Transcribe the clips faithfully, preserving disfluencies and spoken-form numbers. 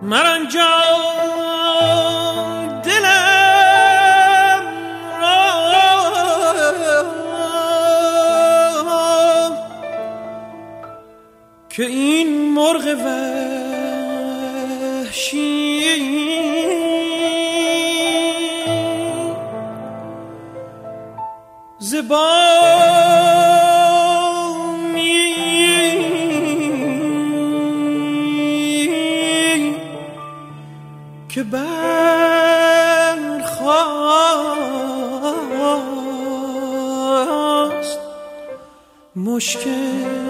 من آنجا که این مرغ وحشی زبانی که برخاست مشکل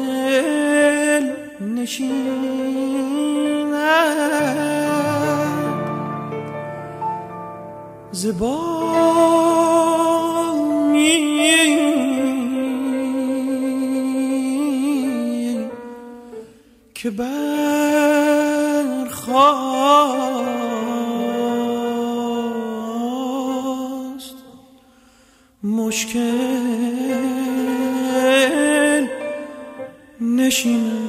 نشیند زبانی که برخاست مشکل نشیند.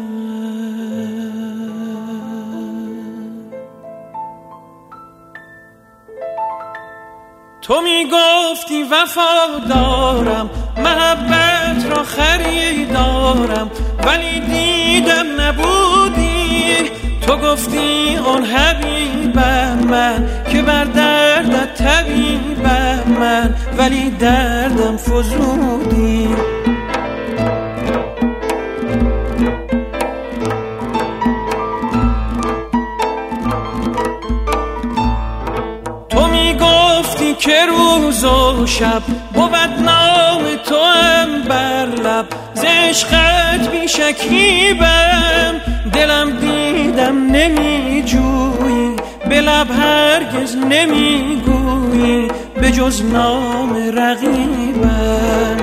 تو می گفتی وفادارم، محبت را خریدارم، ولی دیدم نبودی. تو گفتی اون حبیبم من که بر دردت طبیبم من، ولی دردم فزودی. که روز و شب بود نام تو هم بر لب، ز عشقت بی شکیبم، دلم دیدم نمی جویی، به لب هرگز نمی گویی، به جز نام رقیبم.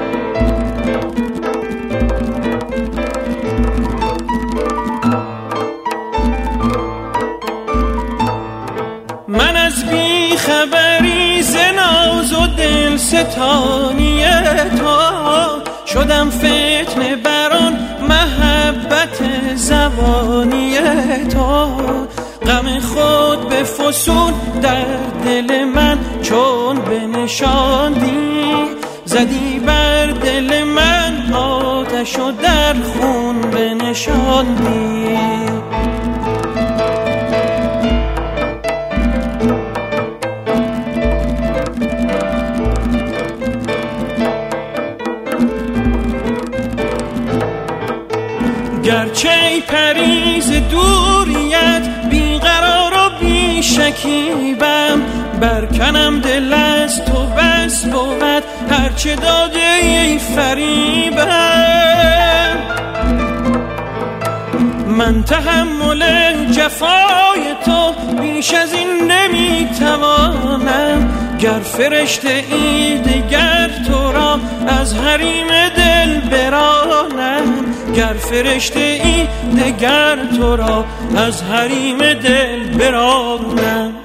من از بی خبری ناز و دل ستانی تو شدم فتنه بران محبت زبانی تو. غم خود به فسون در دل من چون بنشاندی، زدی بر دل من آتش و در خون بنشاندی. گرچه ای پریز دوریت بیقرار و بی شکیبم، برکنم دل از تو بس بود هرچه داده ای فریبم. من تحمل جفای تو بیش از این نمیتوانم، گر فرشته ای دگر تو را از حریم دل برانم، گر فرشته ای دگر تو را از حریم دل برانم.